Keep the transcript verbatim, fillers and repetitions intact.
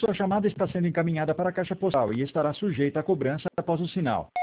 Sua chamada está sendo encaminhada para a caixa postal e estará sujeita a cobrança após o sinal.